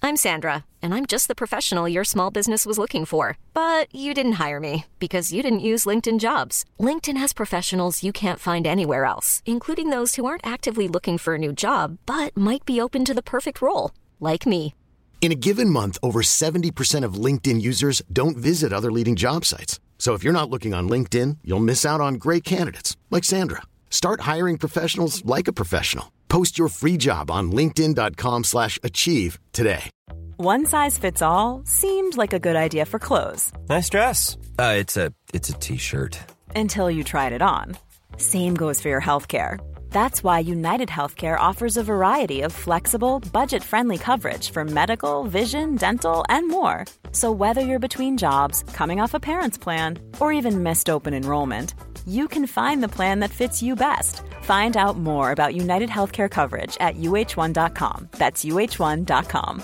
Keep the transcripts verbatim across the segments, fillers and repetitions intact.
I'm Sandra, and I'm just the professional your small business was looking for. But you didn't hire me because you didn't use LinkedIn Jobs. LinkedIn has professionals you can't find anywhere else, including those who aren't actively looking for a new job, but might be open to the perfect role, like me. In a given month, over seventy percent of LinkedIn users don't visit other leading job sites. So if you're not looking on LinkedIn, you'll miss out on great candidates like Sandra. Start hiring professionals like a professional. Post your free job on linkedin.com slash achieve today. One size fits all seemed like a good idea for clothes. Nice dress. Uh, it's a it's a t-shirt. Until you tried it on. Same goes for your healthcare. That's why United Healthcare offers a variety of flexible, budget-friendly coverage for medical, vision, dental, and more. So whether you're between jobs, coming off a parent's plan, or even missed open enrollment, you can find the plan that fits you best. Find out more about United Healthcare coverage at U H one dot com. That's U H one dot com.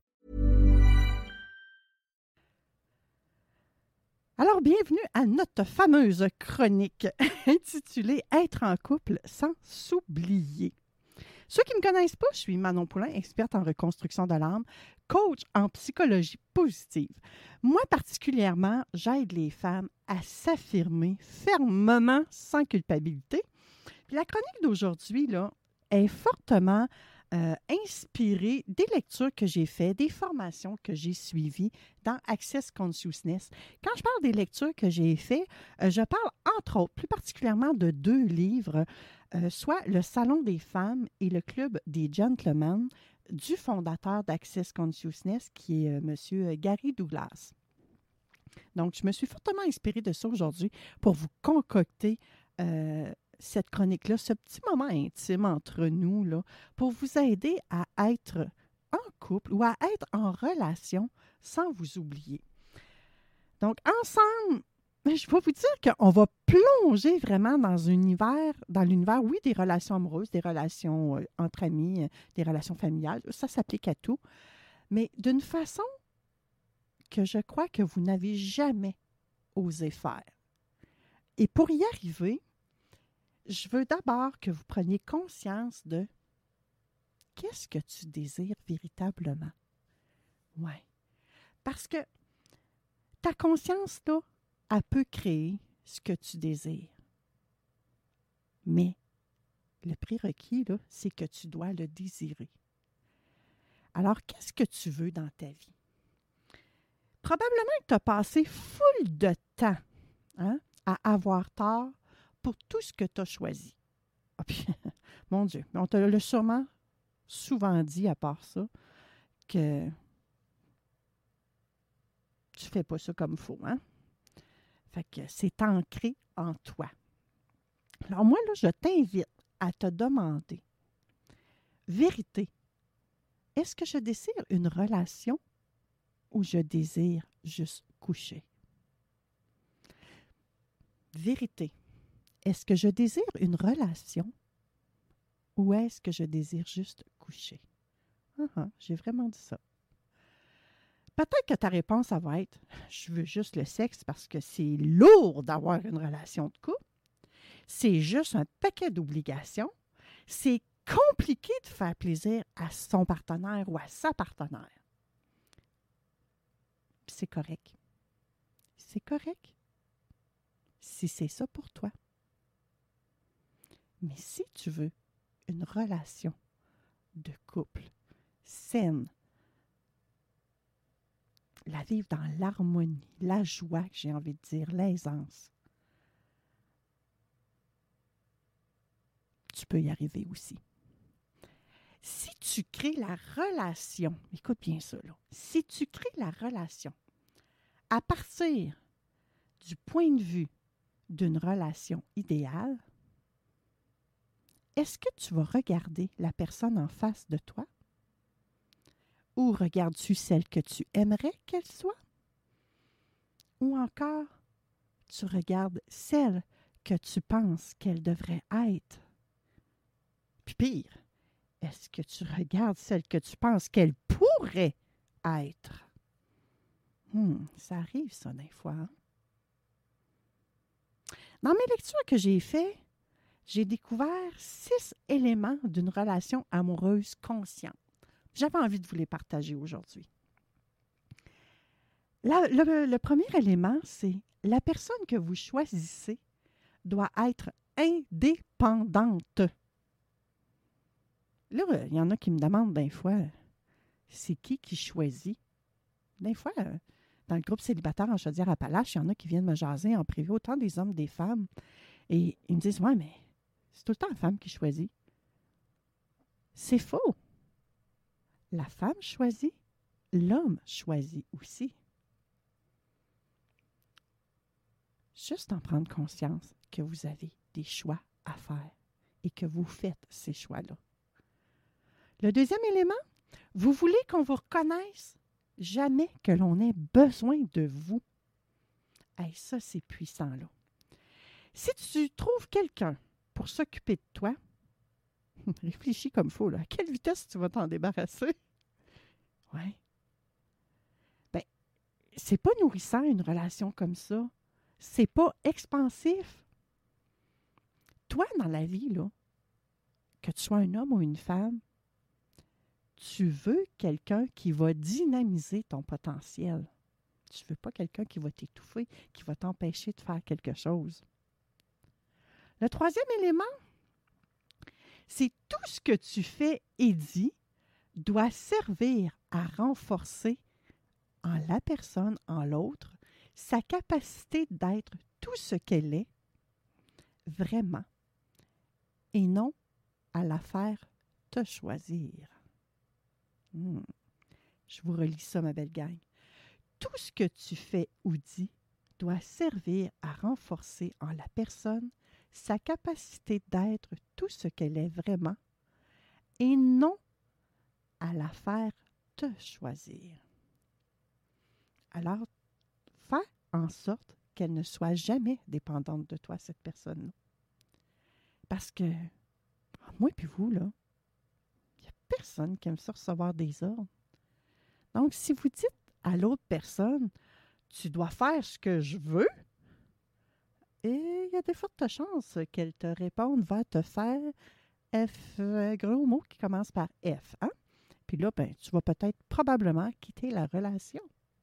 Alors, bienvenue à notre fameuse chronique intitulée « Être en couple sans s'oublier ». Ceux qui ne me connaissent pas, je suis Manon Poulain, experte en reconstruction de l'âme, coach en psychologie positive. Moi, particulièrement, j'aide les femmes à s'affirmer fermement, sans culpabilité. Puis la chronique d'aujourd'hui là, est fortement euh, inspirée des lectures que j'ai faites, des formations que j'ai suivies dans Access Consciousness. Quand je parle des lectures que j'ai faites, euh, je parle entre autres, plus particulièrement de deux livres, euh, soit Le Salon des femmes et Le Club des gentlemen, du fondateur d'Access Consciousness, qui est euh, M. Gary Douglas. Donc, je me suis fortement inspirée de ça aujourd'hui pour vous concocter euh, cette chronique-là, ce petit moment intime entre nous, là, pour vous aider à être en couple ou à être en relation sans vous oublier. Donc, ensemble, je vais vous dire qu'on va plonger vraiment dans un univers, dans l'univers, oui, des relations amoureuses, des relations euh, entre amis, euh, des relations familiales. Ça s'applique à tout, mais d'une façon que je crois que vous n'avez jamais osé faire. Et pour y arriver, je veux d'abord que vous preniez conscience de qu'est-ce que tu désires véritablement. Oui. Parce que ta conscience, là, elle peut créer ce que tu désires. Mais le prérequis, là, c'est que tu dois le désirer. Alors, qu'est-ce que tu veux dans ta vie? Probablement que tu as passé full de temps hein, à avoir tort pour tout ce que tu as choisi. Oh, puis, mon Dieu, on te l'a sûrement souvent dit, à part ça, que tu ne fais pas ça comme il faut, hein? Fait que c'est ancré en toi. Alors moi, là, je t'invite à te demander, vérité, est-ce que je désire une relation ou je désire juste coucher? Vérité, est-ce que je désire une relation ou est-ce que je désire juste coucher? Uh-huh, j'ai vraiment dit ça. Peut-être que ta réponse, ça va être « je veux juste le sexe parce que c'est lourd d'avoir une relation de couple. C'est juste un paquet d'obligations. C'est compliqué de faire plaisir à son partenaire ou à sa partenaire. » C'est correct. C'est correct. Si c'est ça pour toi. Mais si tu veux une relation de couple saine, la vivre dans l'harmonie, la joie, que j'ai envie de dire, l'aisance, tu peux y arriver aussi. Si tu crées la relation, écoute bien ça, là, si tu crées la relation à partir du point de vue d'une relation idéale, est-ce que tu vas regarder la personne en face de toi? Ou regardes-tu celle que tu aimerais qu'elle soit? Ou encore, tu regardes celle que tu penses qu'elle devrait être? Puis pire, est-ce que tu regardes celle que tu penses qu'elle pourrait être? Hmm, ça arrive, ça, des fois. Hein? Dans mes lectures que j'ai faites, j'ai découvert six éléments d'une relation amoureuse consciente. J'avais envie de vous les partager aujourd'hui. La, le, le premier élément, c'est la personne que vous choisissez doit être indépendante. Là, il y en a qui me demandent des fois, c'est qui qui choisit? Des fois, dans le groupe célibataire en Chaudière-Appalaches, il y en a qui viennent me jaser en privé, autant des hommes que des femmes. Et ils me disent, ouais, mais c'est tout le temps la femme qui choisit. C'est faux. La femme choisit, l'homme choisit aussi. Juste en prendre conscience que vous avez des choix à faire et que vous faites ces choix-là. Le deuxième élément, vous voulez qu'on vous reconnaisse jamais que l'on ait besoin de vous. Hey, ça, c'est puissant, là. Si tu trouves quelqu'un pour s'occuper de toi, réfléchis comme il faut, là. À quelle vitesse tu vas t'en débarrasser? Oui. Bien, c'est pas nourrissant, une relation comme ça. C'est pas expansif. Toi, dans la vie, là, que tu sois un homme ou une femme, tu veux quelqu'un qui va dynamiser ton potentiel. Tu ne veux pas quelqu'un qui va t'étouffer, qui va t'empêcher de faire quelque chose. Le troisième élément, c'est tout ce que tu fais et dis doit servir à renforcer en la personne, en l'autre, sa capacité d'être tout ce qu'elle est vraiment et non à la faire te choisir. Hmm. Je vous relis ça, ma belle gang. Tout ce que tu fais ou dis doit servir à renforcer en la personne sa capacité d'être tout ce qu'elle est vraiment et non à la faire te choisir. Alors, fais en sorte qu'elle ne soit jamais dépendante de toi, cette personne-là. Parce que, moi et vous, là, il n'y a personne qui aime ça recevoir des ordres. Donc, si vous dites à l'autre personne, tu dois faire ce que je veux, et il y a de fortes chances qu'elle te réponde, va te faire F, un gros mot qui commence par F. Hein? Puis là, ben, tu vas peut-être probablement quitter la relation.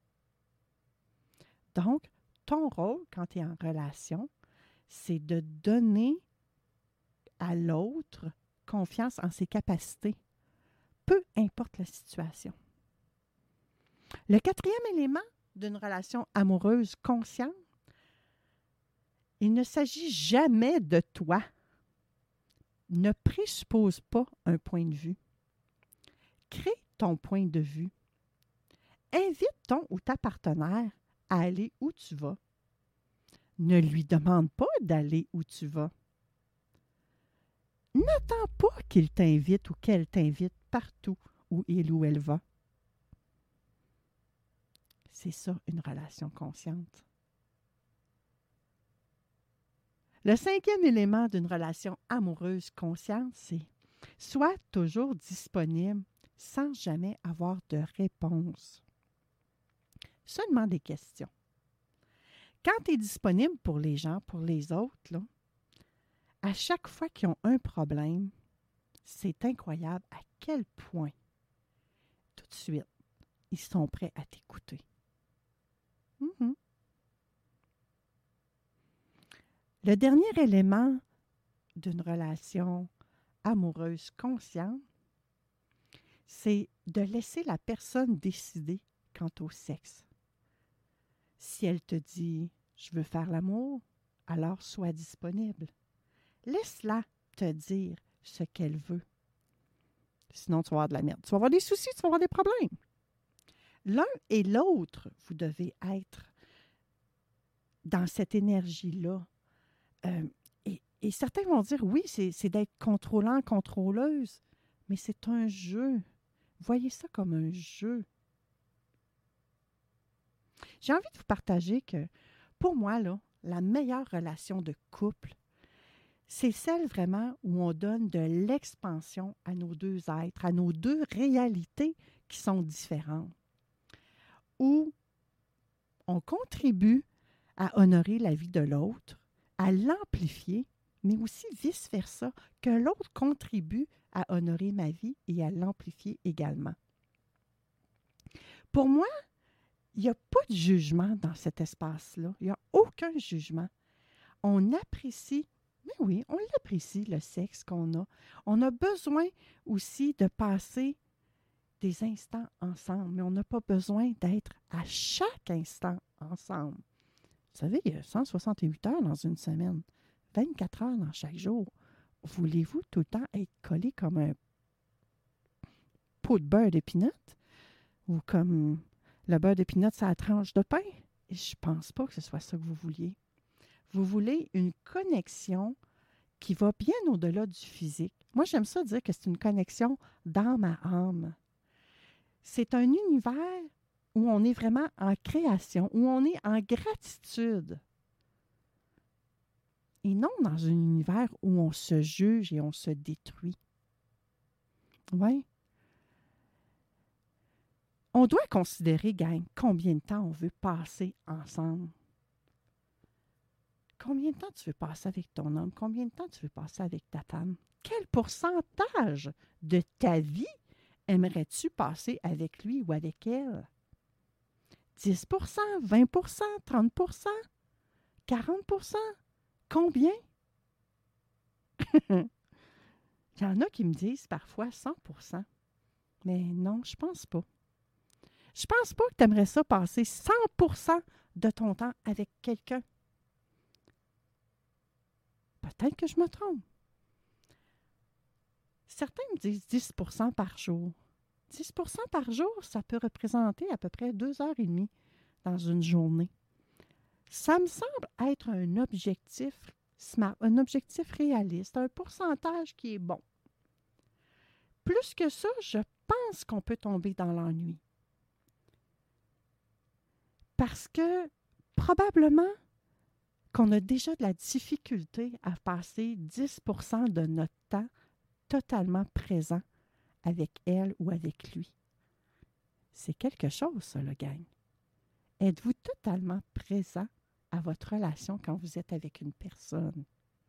Donc, ton rôle quand tu es en relation, c'est de donner à l'autre confiance en ses capacités, peu importe la situation. Le quatrième élément d'une relation amoureuse consciente, il ne s'agit jamais de toi. Ne présuppose pas un point de vue. Crée ton point de vue. Invite ton ou ta partenaire à aller où tu vas. Ne lui demande pas d'aller où tu vas. N'attends pas qu'il t'invite ou qu'elle t'invite partout où il ou elle va. C'est ça, une relation consciente. Le cinquième élément d'une relation amoureuse consciente, c'est sois toujours disponible sans jamais avoir de réponse. Seulement des questions. Quand tu es disponible pour les gens, pour les autres, là, à chaque fois qu'ils ont un problème, c'est incroyable à quel point, tout de suite, ils sont prêts à t'écouter. Mm-hmm. Le dernier élément d'une relation amoureuse consciente, c'est de laisser la personne décider quant au sexe. Si elle te dit « je veux faire l'amour », alors sois disponible. Laisse-la te dire ce qu'elle veut. Sinon, tu vas avoir de la merde. Tu vas avoir des soucis, tu vas avoir des problèmes. L'un et l'autre, vous devez être dans cette énergie-là. Euh, et, et certains vont dire, oui, c'est, c'est d'être contrôlant, contrôleuse, mais c'est un jeu. Voyez ça comme un jeu. J'ai envie de vous partager que, pour moi, là, la meilleure relation de couple, c'est celle vraiment où on donne de l'expansion à nos deux êtres, à nos deux réalités qui sont différentes, où on contribue à honorer la vie de l'autre, à l'amplifier mais aussi vice-versa, que l'autre contribue à honorer ma vie et à l'amplifier également. Pour moi, il n'y a pas de jugement dans cet espace-là. Il n'y a aucun jugement. On apprécie, mais oui, on l'apprécie, le sexe qu'on a. On a besoin aussi de passer des instants ensemble, mais on n'a pas besoin d'être à chaque instant ensemble. Vous savez, il y a cent soixante-huit heures dans une semaine, vingt-quatre heures dans chaque jour. Voulez-vous tout le temps être collé comme un pot de beurre d'épinette ou comme le beurre d'épinette sur la tranche de pain? Et je ne pense pas que ce soit ça que vous vouliez. Vous voulez une connexion qui va bien au-delà du physique. Moi, j'aime ça dire que c'est une connexion d'âme à âme. C'est un univers où on est vraiment en création, où on est en gratitude. Et non dans un univers où on se juge et on se détruit. Oui. On doit considérer, gang, combien de temps on veut passer ensemble. Combien de temps tu veux passer avec ton homme? Combien de temps tu veux passer avec ta femme? Quel pourcentage de ta vie aimerais-tu passer avec lui ou avec elle? dix pour cent, vingt pour cent, trente pour cent, quarante pour cent? Combien? Il y en a qui me disent parfois cent pour cent. Mais non, je pense pas. Je pense pas que tu aimerais ça passer cent pour cent de ton temps avec quelqu'un. Peut-être que je me trompe. Certains me disent dix pour cent par jour. dix pour cent par jour, ça peut représenter à peu près deux heures et demie dans une journée. Ça me semble être un objectif smart, un objectif réaliste, un pourcentage qui est bon. Plus que ça, je pense qu'on peut tomber dans l'ennui. Parce que probablement qu'on a déjà de la difficulté à passer dix pour cent de notre temps totalement présent avec elle ou avec lui. C'est quelque chose, ça, le gang. Êtes-vous totalement présent à votre relation quand vous êtes avec une personne?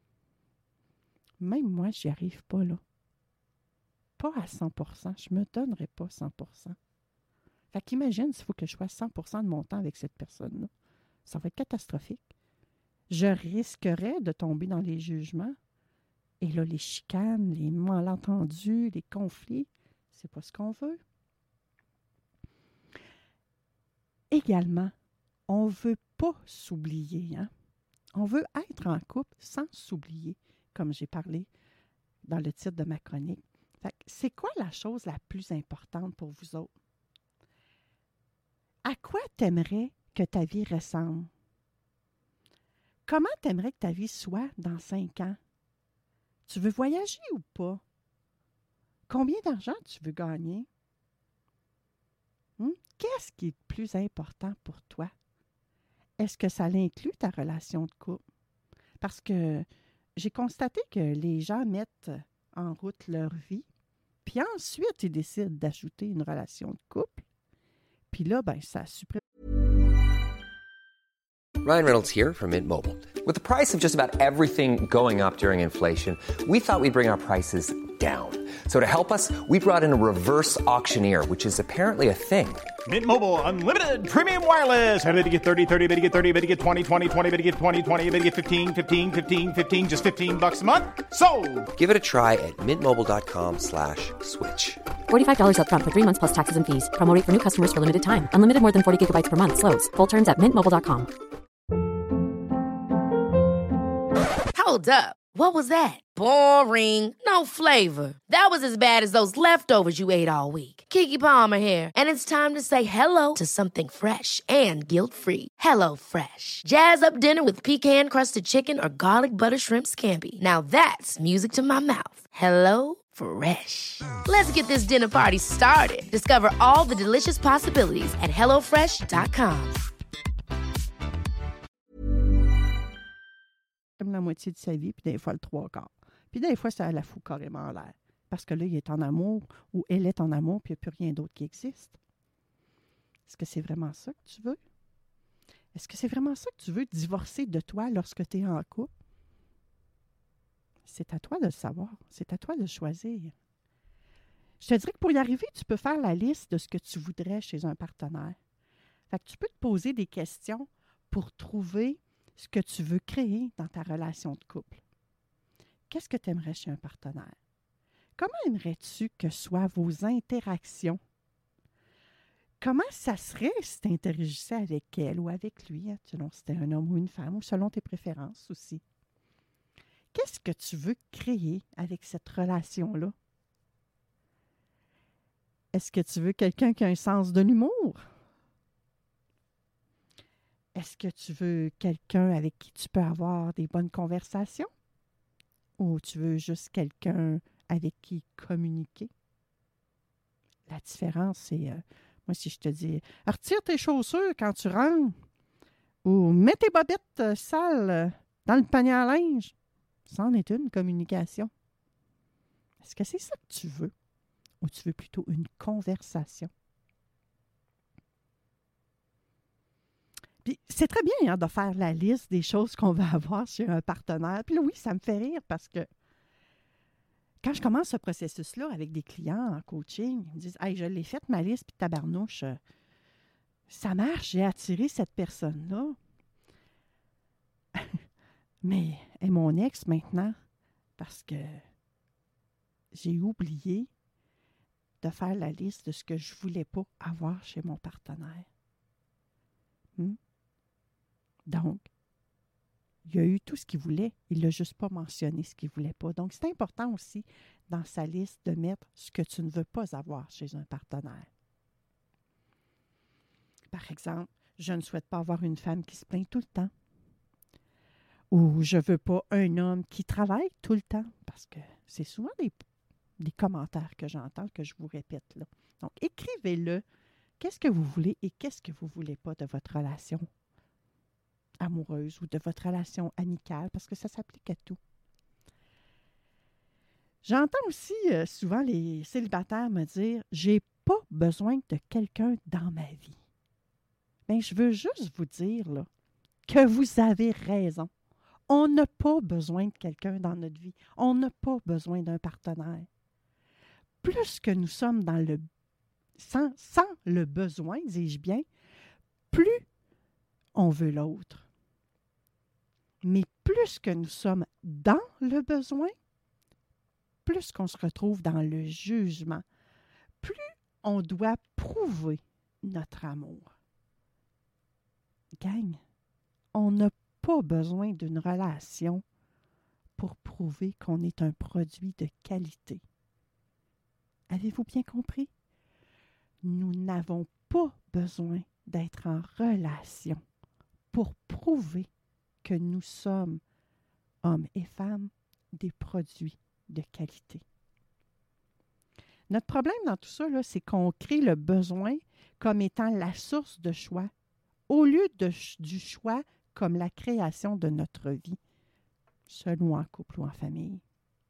Même moi, je n'y arrive pas, là. Pas à cent pour cent. Je ne me donnerai pas cent pour cent. Fait qu'imagine s'il faut que je fasse cent pour cent de mon temps avec cette personne-là. Ça va être catastrophique. Je risquerais de tomber dans les jugements. Et là, les chicanes, les malentendus, les conflits, c'est pas ce qu'on veut. Également, on ne veut pas s'oublier. Hein? On veut être en couple sans s'oublier, comme j'ai parlé dans le titre de ma chronique. Fait que c'est quoi la chose la plus importante pour vous autres? À quoi t'aimerais que ta vie ressemble? Comment t'aimerais que ta vie soit dans cinq ans? Tu veux voyager ou pas? Combien d'argent tu veux gagner? Hum? Qu'est-ce qui est le plus important pour toi? Est-ce que ça inclut ta relation de couple? Parce que j'ai constaté que les gens mettent en route leur vie, puis ensuite, ils décident d'ajouter une relation de couple. Puis là, ben, ça supprime. Ryan Reynolds here from Mint Mobile. With the price of just about everything going up during inflation, we thought we'd bring our prices down. So to help us, we brought in a reverse auctioneer, which is apparently a thing. Mint Mobile Unlimited Premium Wireless. How to get thirty, thirty, how to get thirty, how to get twenty, twenty, twenty, how to get twenty, twenty, how to get fifteen, fifteen, fifteen, fifteen, just fifteen bucks a month? Sold! Give it a try at mintmobile.com slash switch. forty-five dollars up front for three months plus taxes and fees. Promo rate for new customers for limited time. Unlimited more than forty gigabytes per month. Slows full terms at mint mobile dot com. Hold up. What was that? Boring. No flavor. That was as bad as those leftovers you ate all week. Keke Palmer here, and it's time to say hello to something fresh and guilt-free. Hello Fresh. Jazz up dinner with pecan-crusted chicken or garlic butter shrimp scampi. Now that's music to my mouth. Hello Fresh. Let's get this dinner party started. Discover all the delicious possibilities at hello fresh dot com. Comme la moitié de sa vie, puis des fois le trois quarts. Puis des fois, ça la fout carrément en l'air. Parce que là, il est en amour, ou elle est en amour, puis il n'y a plus rien d'autre qui existe. Est-ce que c'est vraiment ça que tu veux? Est-ce que c'est vraiment ça que tu veux, divorcer de toi lorsque tu es en couple? C'est à toi de le savoir. C'est à toi de choisir. Je te dirais que pour y arriver, tu peux faire la liste de ce que tu voudrais chez un partenaire. Fait que tu peux te poser des questions pour trouver ce que tu veux créer dans ta relation de couple. Qu'est-ce que tu aimerais chez un partenaire? Comment aimerais-tu que soient vos interactions? Comment ça serait si tu interagissais avec elle ou avec lui, hein, selon si c'était un homme ou une femme, ou selon tes préférences aussi? Qu'est-ce que tu veux créer avec cette relation-là? Est-ce que tu veux quelqu'un qui a un sens de l'humour? Est-ce que tu veux quelqu'un avec qui tu peux avoir des bonnes conversations? Ou tu veux juste quelqu'un avec qui communiquer? La différence, c'est, euh, moi, si je te dis, retire tes chaussures quand tu rentres, ou mets tes bobettes euh, sales euh, dans le panier à linge, ça en est une communication. Est-ce que c'est ça que tu veux? Ou tu veux plutôt une conversation? Puis c'est très bien hein, de faire la liste des choses qu'on va avoir chez un partenaire. Puis là, oui, ça me fait rire parce que quand je commence ce processus-là avec des clients en coaching, ils me disent « Hey, je l'ai faite, ma liste, puis tabarnouche, euh, ça marche, j'ai attiré cette personne-là. » Mais elle est mon ex maintenant parce que j'ai oublié de faire la liste de ce que je ne voulais pas avoir chez mon partenaire. Hmm? Donc, il a eu tout ce qu'il voulait. Il ne l'a juste pas mentionné ce qu'il ne voulait pas. Donc, c'est important aussi dans sa liste de mettre ce que tu ne veux pas avoir chez un partenaire. Par exemple, je ne souhaite pas avoir une femme qui se plaint tout le temps. Ou je ne veux pas un homme qui travaille tout le temps. Parce que c'est souvent des, des commentaires que j'entends, que je vous répète là. Donc, écrivez-le. Qu'est-ce que vous voulez et qu'est-ce que vous ne voulez pas de votre relation amoureuse ou de votre relation amicale, parce que ça s'applique à tout. J'entends aussi euh, souvent les célibataires me dire « J'ai pas besoin de quelqu'un dans ma vie. » Bien, je veux juste vous dire là, que vous avez raison. On n'a pas besoin de quelqu'un dans notre vie. On n'a pas besoin d'un partenaire. Plus que nous sommes dans le sans, sans le besoin, dis-je bien, plus on veut l'autre. Mais plus que nous sommes dans le besoin, plus qu'on se retrouve dans le jugement, plus on doit prouver notre amour. Gang, on n'a pas besoin d'une relation pour prouver qu'on est un produit de qualité. Avez-vous bien compris? Nous n'avons pas besoin d'être en relation pour prouver que nous sommes, hommes et femmes, des produits de qualité. Notre problème dans tout ça, là, c'est qu'on crée le besoin comme étant la source de choix, au lieu de, du choix comme la création de notre vie, seul ou en couple ou en famille.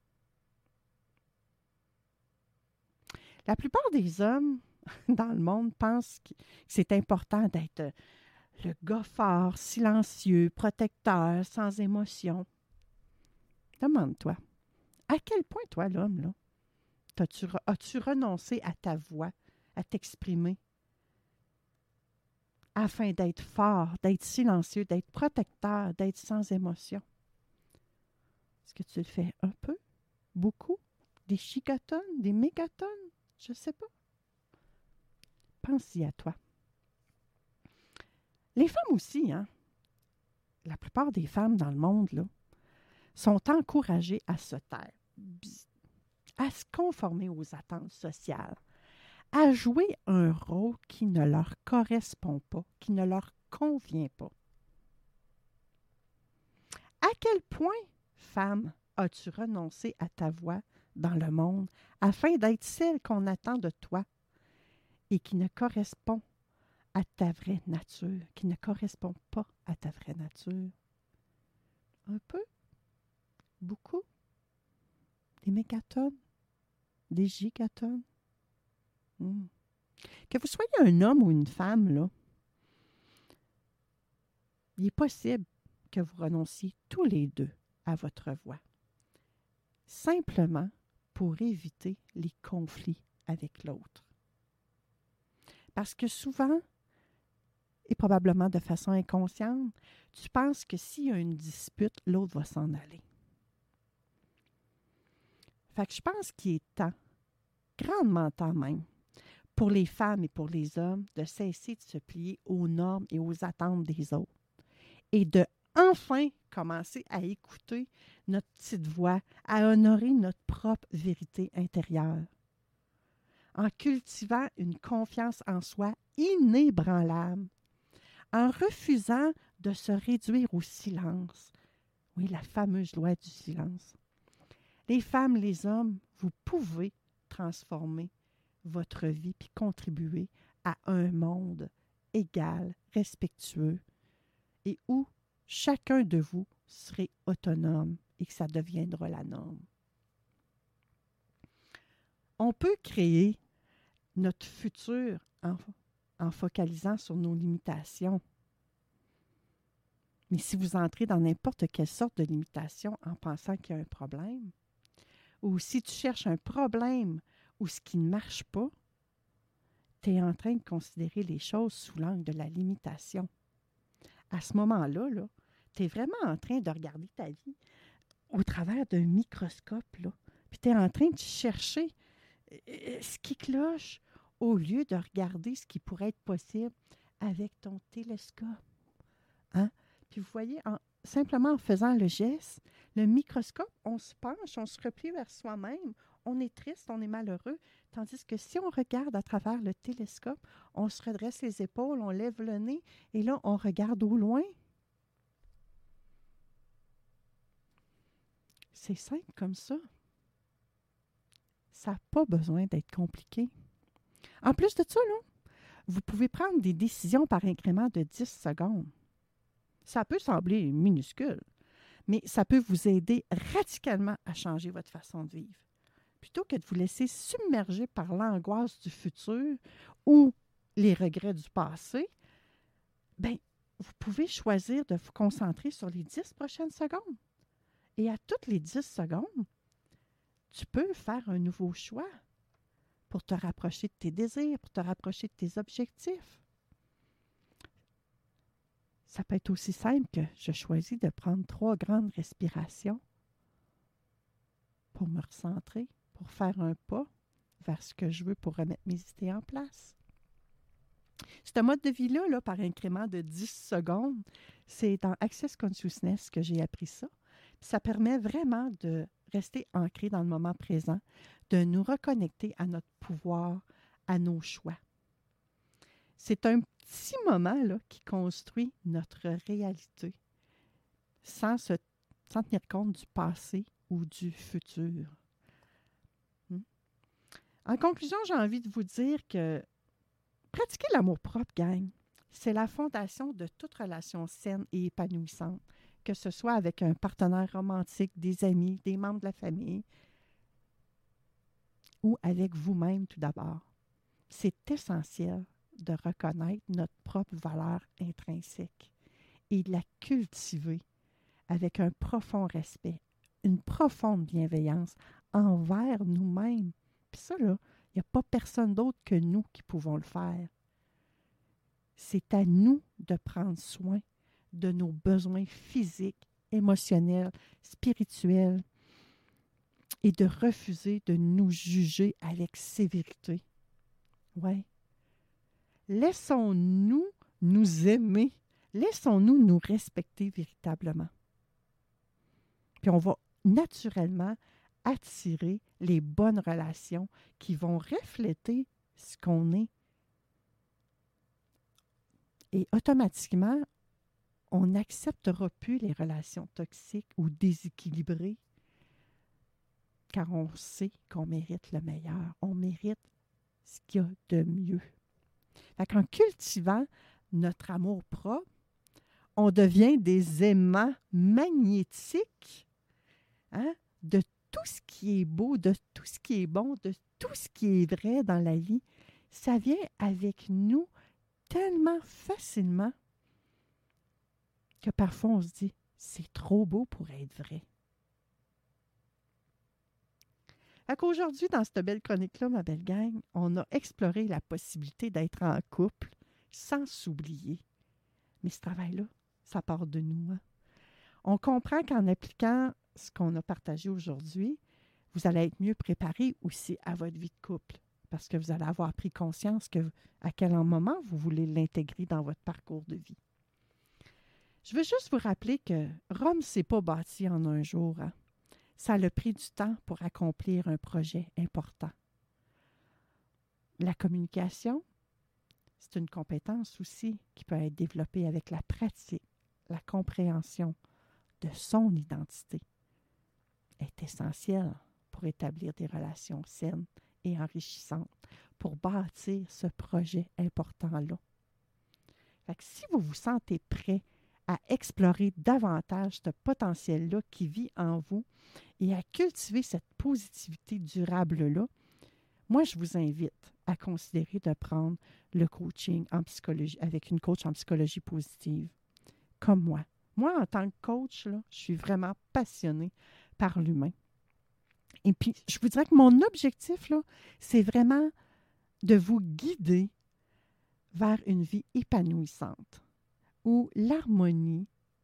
La plupart des hommes dans le monde pensent que c'est important d'être le gars fort, silencieux, protecteur, sans émotion. Demande-toi, à quel point, toi, l'homme, là, as-tu, as-tu renoncé à ta voix, à t'exprimer, afin d'être fort, d'être silencieux, d'être protecteur, d'être sans émotion? Est-ce que tu le fais un peu, beaucoup, des gigatonnes, des mégatonnes? Je ne sais pas. Pense-y à toi. Les femmes aussi, hein? La plupart des femmes dans le monde, là, sont encouragées à se taire, à se conformer aux attentes sociales, à jouer un rôle qui ne leur correspond pas, qui ne leur convient pas. À quel point, femme, as-tu renoncé à ta voix dans le monde afin d'être celle qu'on attend de toi et qui ne correspond à ta vraie nature, qui ne correspond pas à ta vraie nature? Un peu? Beaucoup? Des mégatonnes? Des gigatonnes? Hmm. Que vous soyez un homme ou une femme, là, il est possible que vous renonciez tous les deux à votre voix. simplement pour éviter les conflits avec l'autre. Parce que souvent, et probablement de façon inconsciente, tu penses que s'il y a une dispute, l'autre va s'en aller. Fait que je pense qu'il est temps, grandement temps même, pour les femmes et pour les hommes, de cesser de se plier aux normes et aux attentes des autres et de enfin commencer à écouter notre petite voix, à honorer notre propre vérité intérieure, en cultivant une confiance en soi inébranlable, en refusant de se réduire au silence. Oui, la fameuse loi du silence. Les femmes, les hommes, vous pouvez transformer votre vie puis contribuer à un monde égal, respectueux et où chacun de vous serait autonome et que ça deviendra la norme. On peut créer notre futur en, en focalisant sur nos limitations. Mais si vous entrez dans n'importe quelle sorte de limitation en pensant qu'il y a un problème, ou si tu cherches un problème ou ce qui ne marche pas, tu es en train de considérer les choses sous l'angle de la limitation. À ce moment-là, là, tu es vraiment en train de regarder ta vie au travers d'un microscope, là. Puis tu es en train de chercher euh, ce qui cloche au lieu de regarder ce qui pourrait être possible avec ton télescope. Hein? Puis vous voyez, en, simplement en faisant le geste, le microscope, on se penche, on se replie vers soi-même, on est triste, on est malheureux. Tandis que si on regarde à travers le télescope, on se redresse les épaules, on lève le nez, et là, on regarde au loin. C'est simple comme ça. Ça n'a pas besoin d'être compliqué. En plus de ça, là, vous pouvez prendre des décisions par incrément de dix secondes. Ça peut sembler minuscule, mais ça peut vous aider radicalement à changer votre façon de vivre. Plutôt que de vous laisser submerger par l'angoisse du futur ou les regrets du passé, bien, vous pouvez choisir de vous concentrer sur les dix prochaines secondes. Et à toutes les dix secondes, tu peux faire un nouveau choix pour te rapprocher de tes désirs, pour te rapprocher de tes objectifs. Ça peut être aussi simple que je choisis de prendre trois grandes respirations pour me recentrer, pour faire un pas vers ce que je veux pour remettre mes idées en place. Ce mode de vie-là, là, par incrément de dix secondes, c'est dans Access Consciousness que j'ai appris ça. Puis ça permet vraiment de rester ancré dans le moment présent, de nous reconnecter à notre pouvoir, à nos choix. C'est un petit moment là, qui construit notre réalité sans, se, sans tenir compte du passé ou du futur. Hmm? En conclusion, j'ai envie de vous dire que pratiquer l'amour-propre, gang, c'est la fondation de toute relation saine et épanouissante, que ce soit avec un partenaire romantique, des amis, des membres de la famille ou avec vous-même tout d'abord. C'est essentiel de reconnaître notre propre valeur intrinsèque et de la cultiver avec un profond respect, une profonde bienveillance envers nous-mêmes. Puis ça, là, il n'y a pas personne d'autre que nous qui pouvons le faire. C'est à nous de prendre soin de nos besoins physiques, émotionnels, spirituels et de refuser de nous juger avec sévérité. Ouais. Laissons-nous nous aimer. Laissons-nous nous respecter véritablement. Puis on va naturellement attirer les bonnes relations qui vont refléter ce qu'on est. Et automatiquement, on n'acceptera plus les relations toxiques ou déséquilibrées car on sait qu'on mérite le meilleur. On mérite ce qu'il y a de mieux. Fait qu'en cultivant notre amour propre, on devient des aimants magnétiques, hein, de tout ce qui est beau, de tout ce qui est bon, de tout ce qui est vrai dans la vie. Ça vient avec nous tellement facilement que parfois on se dit, c'est trop beau pour être vrai. Fait qu'aujourd'hui, dans cette belle chronique-là, ma belle gang, on a exploré la possibilité d'être en couple sans s'oublier. Mais ce travail-là, ça part de nous. Hein? On comprend qu'en appliquant ce qu'on a partagé aujourd'hui, vous allez être mieux préparé aussi à votre vie de couple parce que vous allez avoir pris conscience que à quel moment vous voulez l'intégrer dans votre parcours de vie. Je veux juste vous rappeler que Rome ne s'est pas bâti en un jour. Hein? Ça a pris du temps pour accomplir un projet important. La communication, c'est une compétence aussi qui peut être développée avec la pratique, la compréhension de son identité est essentielle pour établir des relations saines et enrichissantes, pour bâtir ce projet important-là. Fait que si vous vous sentez prêt à explorer davantage ce potentiel-là qui vit en vous et à cultiver cette positivité durable-là, moi, je vous invite à considérer de prendre le coaching en psychologie avec une coach en psychologie positive, comme moi. Moi, en tant que coach, là, je suis vraiment passionnée par l'humain. Et puis, je vous dirais que mon objectif, là, c'est vraiment de vous guider vers une vie épanouissante, où l'harmonie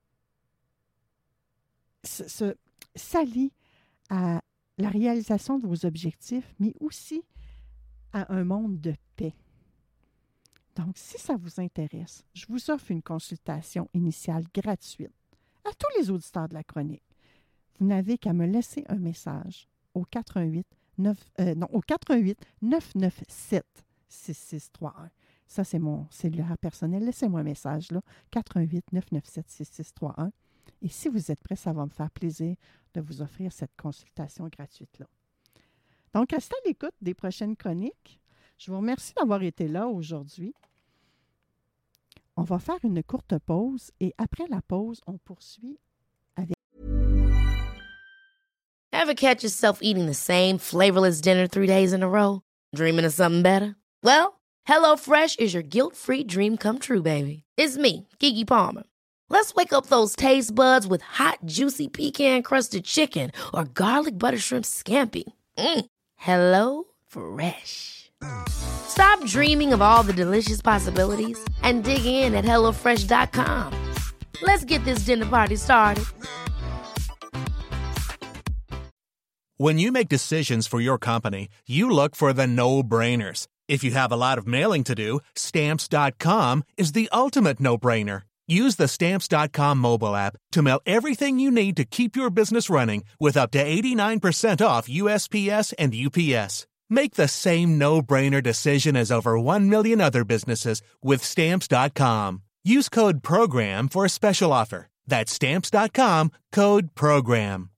se, se, s'allie à la réalisation de vos objectifs, mais aussi à un monde de paix. Donc, si ça vous intéresse, je vous offre une consultation initiale gratuite à tous les auditeurs de la chronique. Vous n'avez qu'à me laisser un message au quatre un huit neuf euh, non, au quatre un huit neuf neuf sept six six trois un. Ça, c'est mon cellulaire personnel. Laissez-moi un message, là, quatre un huit neuf neuf sept six six trois un. Et si vous êtes prêts, ça va me faire plaisir de vous offrir cette consultation gratuite-là. Donc, restez à l'écoute des prochaines chroniques. Je vous remercie d'avoir été là aujourd'hui. On va faire une courte pause et après la pause, on poursuit avec... Ever catch yourself eating the same flavorless dinner three days in a row? Dreaming of something better? Well, HelloFresh is your guilt-free dream come true, baby. It's me, Keke Palmer. Let's wake up those taste buds with hot, juicy pecan-crusted chicken or garlic butter shrimp scampi. Mm. Hello Fresh. Stop dreaming of all the delicious possibilities and dig in at hello fresh dot com. Let's get this dinner party started. When you make decisions for your company, you look for the no-brainers. If you have a lot of mailing to do, Stamps dot com is the ultimate no-brainer. Use the Stamps dot com mobile app to mail everything you need to keep your business running with up to eighty-nine percent off U S P S and U P S. Make the same no-brainer decision as over one million other businesses with Stamps dot com. Use code PROGRAM for a special offer. That's Stamps dot com, code PROGRAM.